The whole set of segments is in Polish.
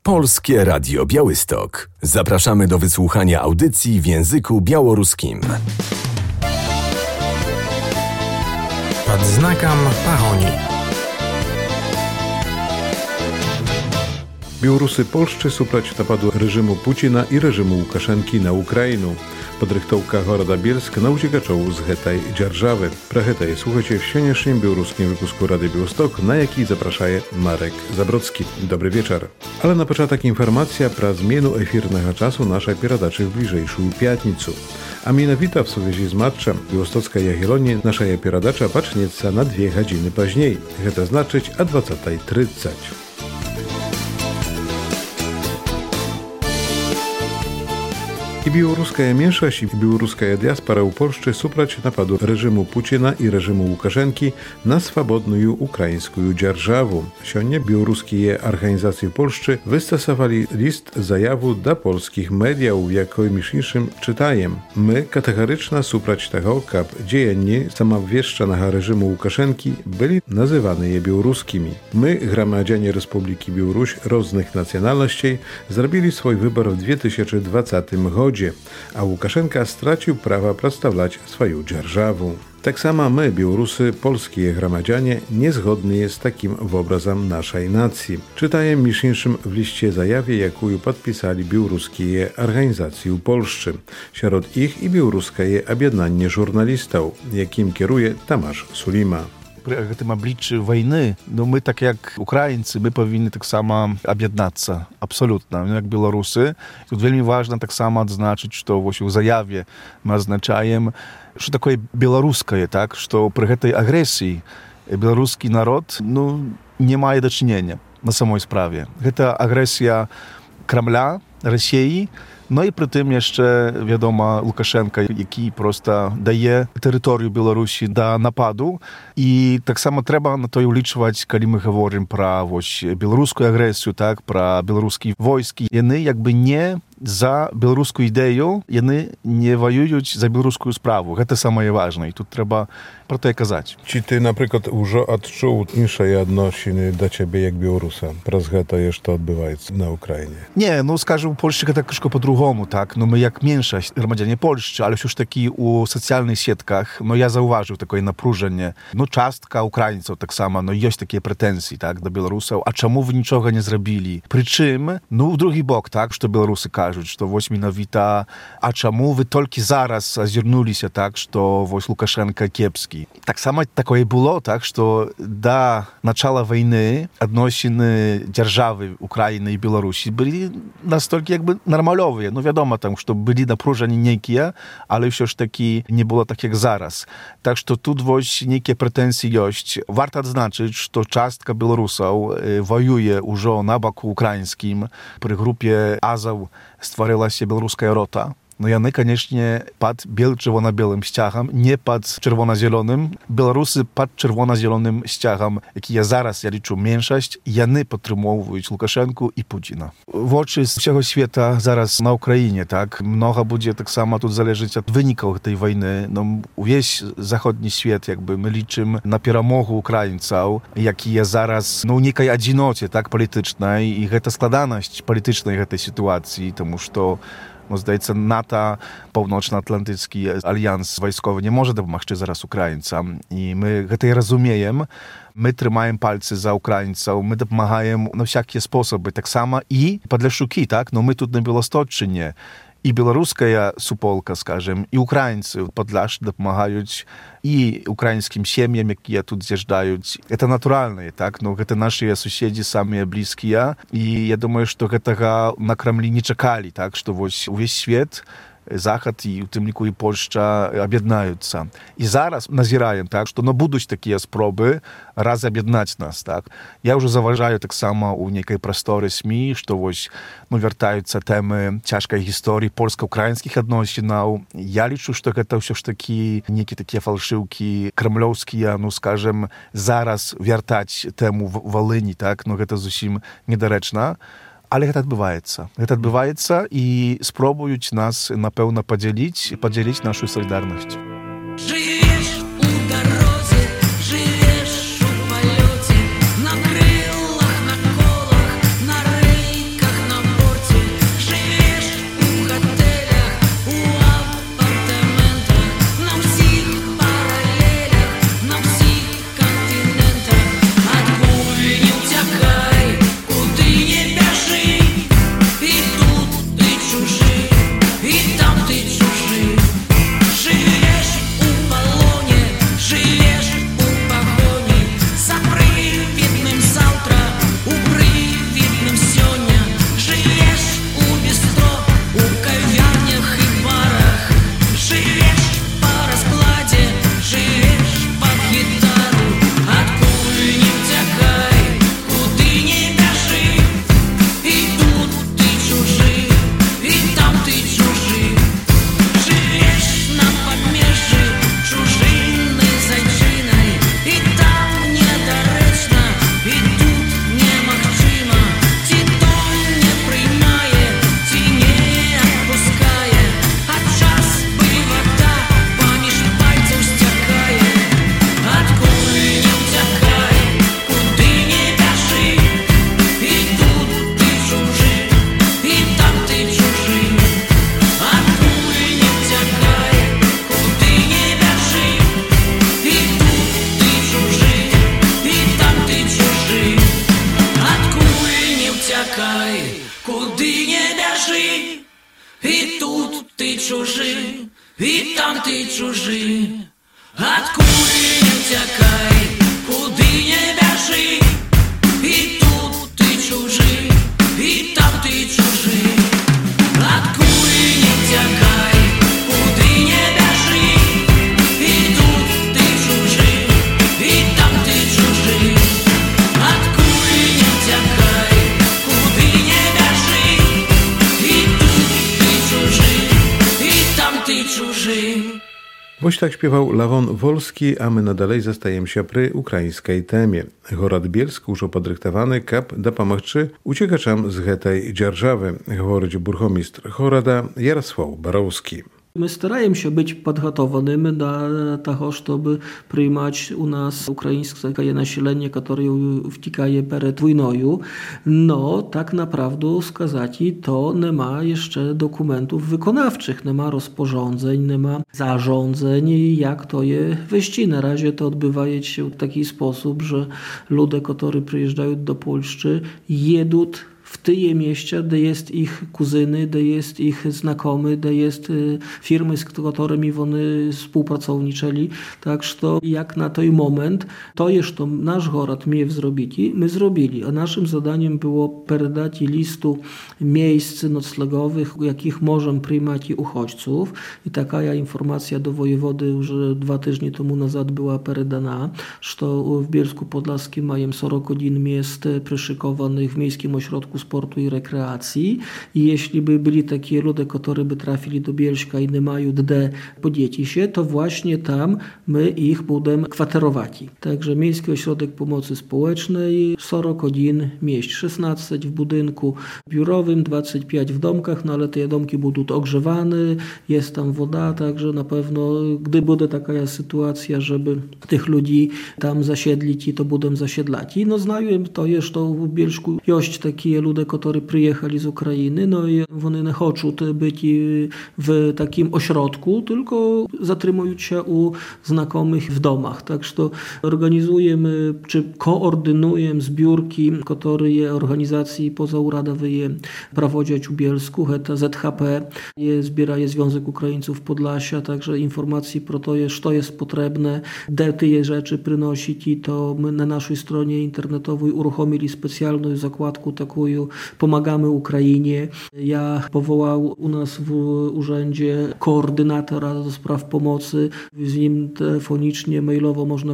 Polskie Radio Białystok. Zapraszamy do wysłuchania audycji w języku białoruskim. Pod znakом pahoni. Białorusy Polszczy suprać napadu reżimu Putina i reżimu Łukaszenki na Ukrainu. Podrychtowka Goroda Bielsk na uciekaczów z hetaj dzierżawy. Pra hetaj słuchajcie w świątecznym białoruskim wypusku Rady Białystok, na jaki zapraszaje Marek Zabrocki. Dobry wieczór. Ale na początek informacja pra zmienu efirnego czasu naszej передачи w bliżejszą piatnicu. A mianowita w sowiecie z matczem Białostocka Jagiellonii nasza передача pacznieca na 2 godziny później. To znaczyć o 20:30. I białoruska mniejszość i białoruska diaspora u Polszczy suprać napadu reżimu Putina i reżimu Łukaszenki na swobodną ukraińską dzierżawę. Сегодня białoruskie organizacje w Polszczy wystosowali list zajawu do polskich mediów, w jakim między czytajem: My kategoryczna suprać tego, kab dzienni samowwieszczanego reżimu Łukaszenki byli nazywane białoruskimi. My, gromadzianie Republiki Białoruś różnych nacjonalności, zrobili swój wybór w 2020 roku. A Łukaszenka stracił prawa przedstawiać swoją dzierżawę. Tak samo my, Białorusy, polskie gromadzianie, niezgodni z takim obrazem naszej nacji. Czytajem miesięcznym w liście zajawie, jaką podpisali białoruskie organizacje w Polsce. Wśród ich i białoruskie objednanie żurnalistów, jakim kieruje Tomasz Sulima. При гэтым абліччы вайны, мы, так як украінцы, мы павінны таксама аб'яднацца абсалютна, як беларусы. Тут вельмі важна таксама адзначыць, што вось у заяве мы азначаем, што такое беларускае, так, што пры гэтай агрэсіі беларускі народ не мае дачынення на самой справе. Гэта агрэсія Крамля, Расіі, і пры тым яшчэ, вядома, Лукашенка, які проста дае тэрыторыю Беларусі да нападу. І таксама трэба на тое ўлічваць, калі мы гаворым пра беларускую агрэсію, так, пра беларускія войскі. Яны як бы не за беларускую ідэю, яны не воююць за беларускую справу. Гэта самае важнае. І тут трэба про тое казаць. Ці ты, напрыклад, ужо адчуў іншыя адносіны да цябе як беларуса праз гэтае, што адбываецца на Украіне? Не, скажу, у Польшчы гэта крышку по-другому, так. Мы як меншасць грамадзяне Польшчы, але ўсё ж такі у сацыяльных сетках, я заўважыў такое напружанне. Частка украінцаў таксама, ёсць такія прэтэнзіі, так, да беларусаў. А чаму вы нічога не зрабілі? Прычым, у другі бок, так, што беларусы кажуць, што вось менавіта, а чаму вы толькі зараз азірнуліся, так, што вось Лукашенка кепскі. Таксама такое было, так, што да начала вайны адносіны дзяржавы Украіны і Беларусі былі настолькі як бы нармалёвыя. Вядома, там, што былі напружанні нейкія, але ўсё ж такі не было так, як зараз. Так што тут вось нейкія прэтэнзіі ёсць. Варта адзначыць, што частка беларусаў воюе ўжо на баку украінскім. Пры групе Азаў стварылася беларуская рота. Яны, канешне, пад чырвона-белым сцягам, не пад чырвона-зялёным. Беларусы пад чырвона-зялёным сцягам, якія зараз, я лічу, меншасць, яны падтрымоўваюць Лукашэнку і Пуціна. Вочы з усяго света зараз на Украіне, так, многа будзе таксама тут залежыць ад вынікаў гэтай вайны. Увесь заходні свет, як бы, мы лічым на перамогу украінцаў, якія зараз, у нейкай адзіноце, так, палітычнай, і гэта складанасць палітычнай гэтай сітуацыі, таму што здаецца, НАТО, Паўночна-Атлантычны альянс вайсковы не можа дапамагчы зараз украінцам. І мы гэта і разумеем. Мы трымаем пальцы за украінцаў, мы дапамагаем на всякія спосабы. Таксама і падляшчукі, так? Мы тут на Беласточчыне. І беларуская суполка, скажем, і украінцы падляшчы дапамагаюць і украінскім сем'ям, якія тут з'язджаюць. Это натуральна, так? Гэта нашыя суседзі самыя блізкія. І я думаю, што гэтага на Крамлі не чакалі, так? Што вось увесь свет, Захад і, у тым ліку, і Польшча аб'яднаюцца. І зараз назіраем, так, што будуць такія спробы раз аб'яднаць нас, так. Я ўжо заважаю таксама ў нейкай прасторы СМІ, што вось, вяртаюцца тэмы цяжкай гісторыі польска-украінскіх адносінаў. Я лічу, што гэта ўсё ж такі нейкія такія фалшыўкі крамлёўскія, скажем, зараз вяртаць тэму Валыні, так, гэта зусім недарэчна. Але гэта адбываецца. Гэта адбываецца і спробуюць нас, напэўна, падзяліць нашу салідарнасць. Жывеш у дарозе, жывеш у палёце, на крылах, на колах, на рэйках, чакай, куди не біжи, і тут ти чужий, і там ти чужий. Откуда не тякай, куди не біжи, і тут ти чужий, і там ти чужий. Откуда не тякай, куди не біжи, і тут ти чужий, і там ти чужий. Откуда не тякай, куди не біжи, і тут ти чужий, і там ty чужий. Woś tak śpiewał Lawon Wolski, a my nadalej zastajemy się przy ukraińskiej temie. Город Bielsk już opodryktowany kap da pomagczy uciekaczom z tej dzierżawy, говорить бургомістr Choroda Jarosław Borowski. My staramy się być przygotowanymi do tego, żeby przyjmować u nas ukraińskie nasilenie, które wtikaje przed wojną. No, tak naprawdę skazać, to nie ma jeszcze dokumentów wykonawczych, nie ma rozporządzeń, nie ma zarządzeń, jak to je wejść. Na razie to odbywa się w taki sposób, że ludzie, którzy przyjeżdżają do Polski, jedą w tym mieście, gdzie jest ich kuzyny, gdzie jest ich znakomy, gdzie jest firmy, z którymi oni współpracowniczyli. Tak, że jak na ten moment, to jest to nasz город miał zrobić, my zrobili. A naszym zadaniem było przekazać listu miejsc noclegowych, jakich możemy przyjmować uchodźców. I taka informacja do wojewody już 2 tygodnie temu nazad była przekazana, że w Bielsku Podlaskim mają 41 miejsc przyszykowanych w miejskim ośrodku sportu i rekreacji. I jeśli by byli takie ludzie, którzy by trafili do Bielska i nie mają gdzie podzieć się, to właśnie tam my ich będziemy kwaterować. Także Miejski Ośrodek Pomocy Społecznej 41 miejsc, 16 w budynku biurowym, 25 w domkach, no ale te domki będą ogrzewane, jest tam woda, także na pewno, gdy będzie taka sytuacja, żeby tych ludzi tam zasiedlić, to będą zasiedlać. No znają to jest to w Bielsku jest takie ludzie, którzy przyjechali z Ukrainy, no i oni nie chcą być w takim ośrodku, tylko zatrzymują się u znajomych w domach. Także to organizujemy, czy koordynujemy zbiórki, które organizacji pozauраdowe prowadzić w Bielsku. To ZHP zbiera Związek Ukraińców Podlasia, także informacji pro to, co jest potrzebne, gdzie te rzeczy przynosić, i to my na naszej stronie internetowej uruchomili specjalną zakładkę taką Pomagamy Ukrainie. Ja powołał u nas w urzędzie koordynatora do spraw pomocy. Z nim telefonicznie, mailowo można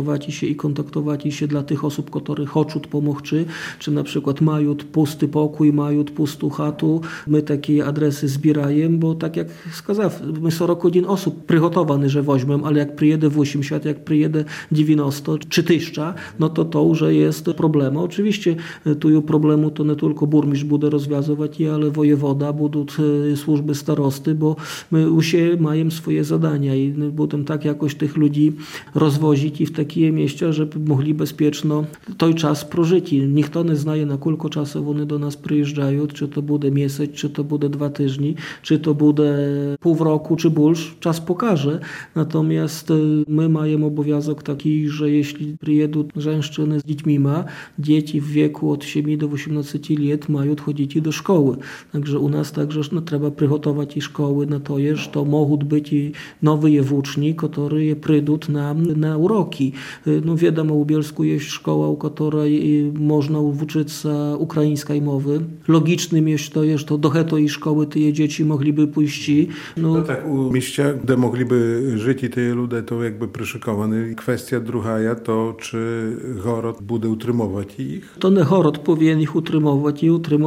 kontaktować się dla tych osób, które chcą pomóc, czy na przykład mają pusty pokój, mają pustą chatę. My takie adresy zbierajemy, bo tak jak сказав, my 41 osób przygotowane, że weźmiemy, ale jak przyjedzie 80, jak przyjedzie 90 czy 1000, no to już jest problem. Oczywiście tu problemu to nie tylko burmistrz będzie rozwiązywać, ale wojewoda, będą służby starosty, bo my już mają swoje zadania i będą tak jakoś tych ludzi rozwozić i w takie miejsca, żeby mogli bezpieczno ten czas prożyć. Nikt nie zna, na kilka czasu oni do nas przyjeżdżają, czy to będzie miesiąc, czy to będzie 2 tygodnie, czy to będzie pół roku, czy больше, czas pokaże. Natomiast my mamy obowiązek taki, że jeśli przyjedą żeńszczyny z dziećmi, dzieci w wieku od 7 do 18 lat mają chodzić do szkoły. Także u nas także trzeba przygotować i szkoły na to, że to mogą być i nowe włóczni, które przyjdą na uroki. No wiadomo, u Bielsku jest szkoła, u której można uczyć się ukraińskiej mowy. Logicznym jest to, że do tej szkoły te dzieci mogliby pójść. No tak, u mieścia, gdzie mogliby żyć i te ludzie, to jakby przyszykowane. Kwestia druga, to czy город będzie utrzymywać ich? To nie город powinien ich utrzymywać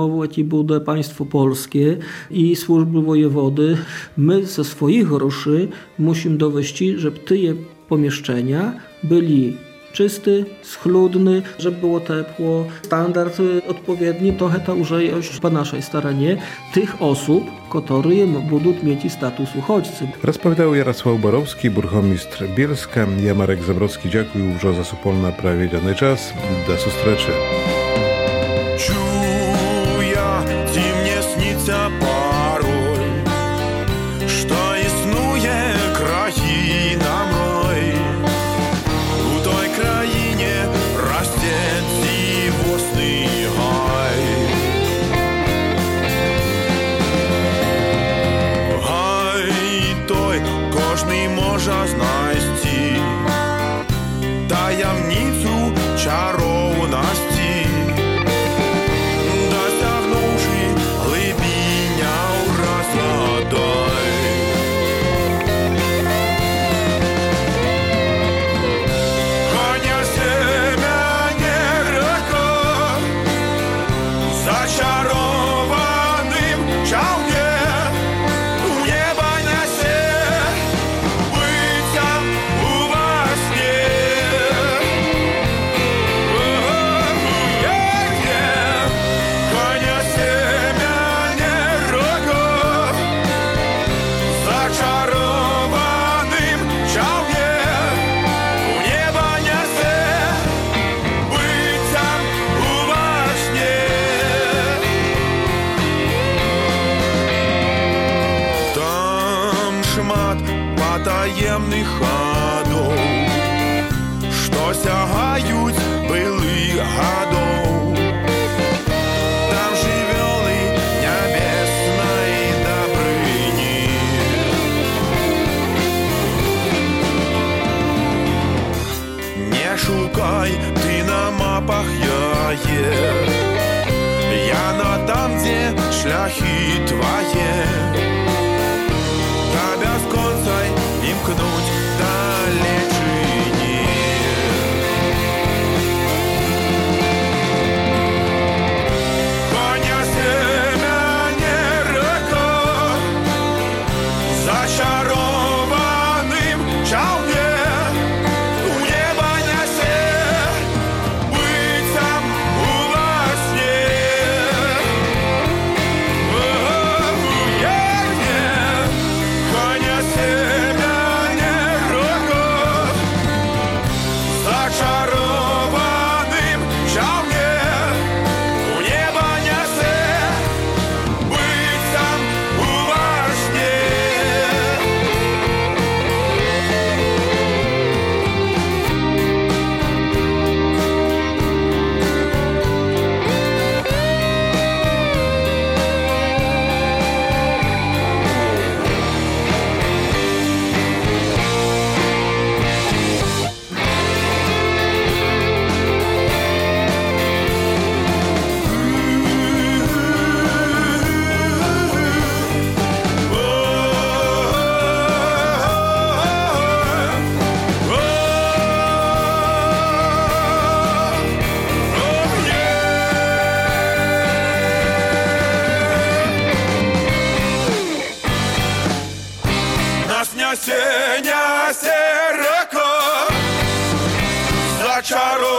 i będzie państwo polskie i służby wojewody. My ze swoich groszy musimy dowieść, żeby te pomieszczenia byli czysty, schludny, żeby było ciepło, standard odpowiedni, to już jest po naszej stronie tych osób, które będą mieć status uchodźcy. Rozpowiadał Jarosław Borowski, burgomistr Bielska. Ja Marek Zabrocki, dziękuję już za supolna prawie dany czas. Do zустрічі. Чуя, зимне снится порой, что існує країна мной. У той країні растет зівосний гай. може знайти таємницю чаровності, досягнувши глибіння розладай. Коня семя не река, зачарованим чавне у небо несе, быццам у во сне. Коня семя не река, зачарованим чавне у небо несе, быццам у во сне. Там шмат потаемных ходов, что сягают былых годов. Там живёлы небесной добрыни. Не шукай ты на мапах я на там, где шляхи твои. Да без конца имкнуть далечине. Коня семя не река, зачарованым чавне у небо несе, быццам у во сне. Коня семя не река, зачарованым чавне у небо несе, быццам у во сне. Нас нясе река, зачарованным